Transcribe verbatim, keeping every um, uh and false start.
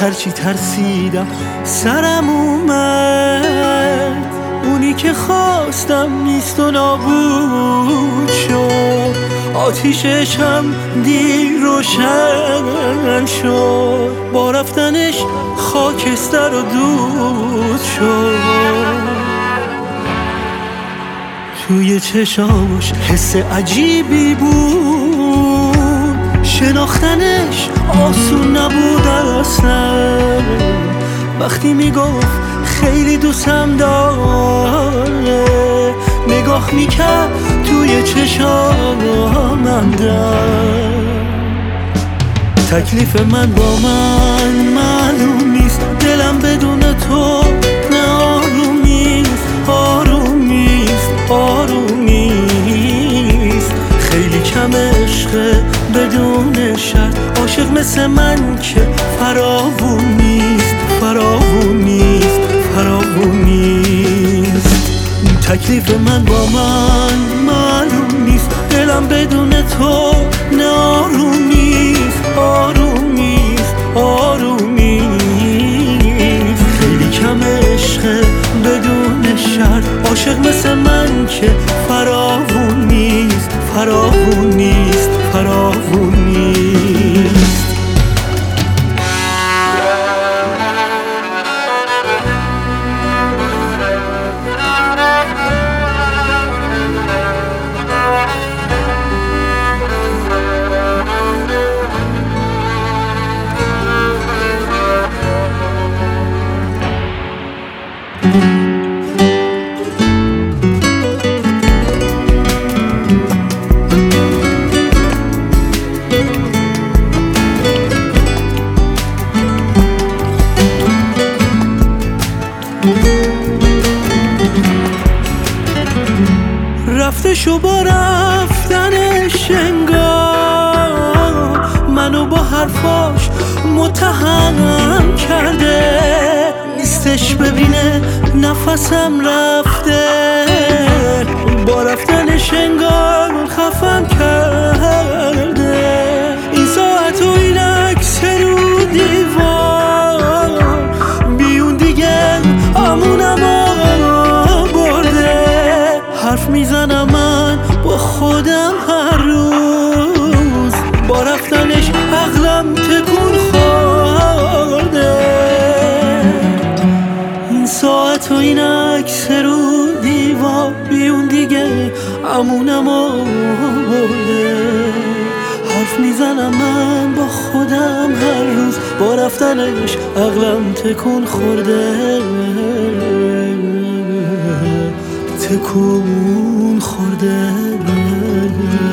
هرچی ترسیدم سرم اومد. اونی که خواستم نیست و نابود شد، آتیششم دیر روشن شد. با رفتنش خاکستر و دود شد. توی چشاش حس عجیبی بود، شناختنش آسون نبود اصلا. وقتی میگفت خیلی دوستم داره، نگاه میکرد توی چشامم در. تکلیف من با من معلوم نیست، دلم بدون تو نه آروم نیست، آروم نیست، آروم نیست. خیلی کم عشقه بدون شرط، عاشق مثل من که فراوون نیست، فراوون نیست، فراوون نیست. تکلیف من با من معلوم نیست، دلم بدون تو نه آروم نیست، آروم نیست، آروم نیست. خیلی کم عشقه بدون شرط، عاشق مثل من که فراوون نیست، فراوون نیست، فراوون نیست. رفتش و با رفتنش انگار منو با حرفاش متهم کرده. نیستش ببینه نفسم رفته، با رفتنش انگار خفم کرده. این ساعت و این عکس رو دیوار بیون دیگه امونم برده. حرف میزنم من با خودم هر روز، با رفتنش عقلم تکون خورده. این ساعت و این عکس رو دیوار بیون دیگه امونم برده. حرف میزنم من با خودم هر روز، با رفتنش عقلم تکون خورده، تکون خورده.